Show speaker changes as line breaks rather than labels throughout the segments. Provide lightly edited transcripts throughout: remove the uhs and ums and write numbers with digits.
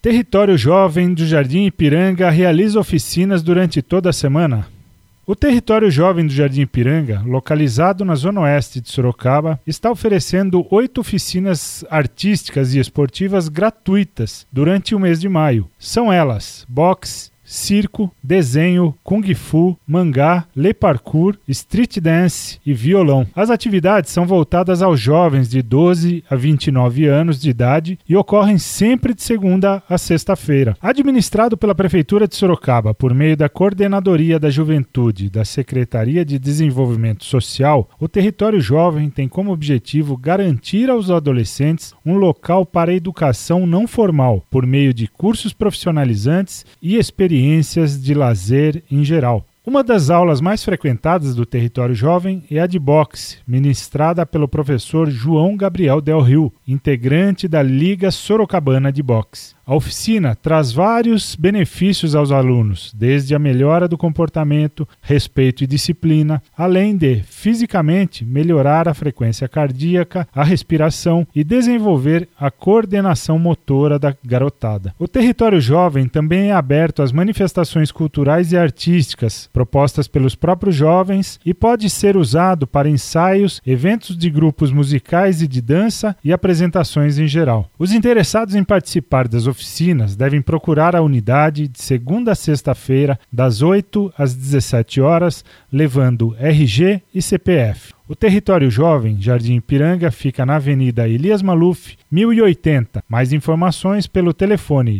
Território Jovem do Jardim Ipiranga realiza oficinas durante toda a semana. O Território Jovem do Jardim Ipiranga, localizado na zona oeste de Sorocaba, está oferecendo 8 oficinas artísticas e esportivas gratuitas durante o mês de maio. São elas: boxe, circo, desenho, kung fu, mangá, le parkour, street dance e violão. As atividades são voltadas aos jovens de 12 a 29 anos de idade e ocorrem sempre de segunda a sexta-feira. Administrado pela Prefeitura de Sorocaba por meio da Coordenadoria da Juventude da Secretaria de Desenvolvimento Social, o Território Jovem tem como objetivo garantir aos adolescentes um local para a educação não formal, por meio de cursos profissionalizantes e experiências de lazer em geral. Uma das aulas mais frequentadas do Território Jovem é a de boxe, ministrada pelo professor João Gabriel Del Rio, integrante da Liga Sorocabana de Boxe. A oficina traz vários benefícios aos alunos, desde a melhora do comportamento, respeito e disciplina, além de, fisicamente, melhorar a frequência cardíaca, a respiração e desenvolver a coordenação motora da garotada. O Território Jovem também é aberto às manifestações culturais e artísticas propostas pelos próprios jovens e pode ser usado para ensaios, eventos de grupos musicais e de dança e apresentações em geral. Os interessados em participar das oficinas devem procurar a unidade de segunda a sexta-feira, das 8 às 17 horas, levando RG e CPF. O Território Jovem Jardim Ipiranga fica na Avenida Elias Maluf, 1080. Mais informações pelo telefone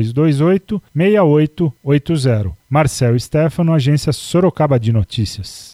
3228-6880. Marcel Stefano, Agência Sorocaba de Notícias.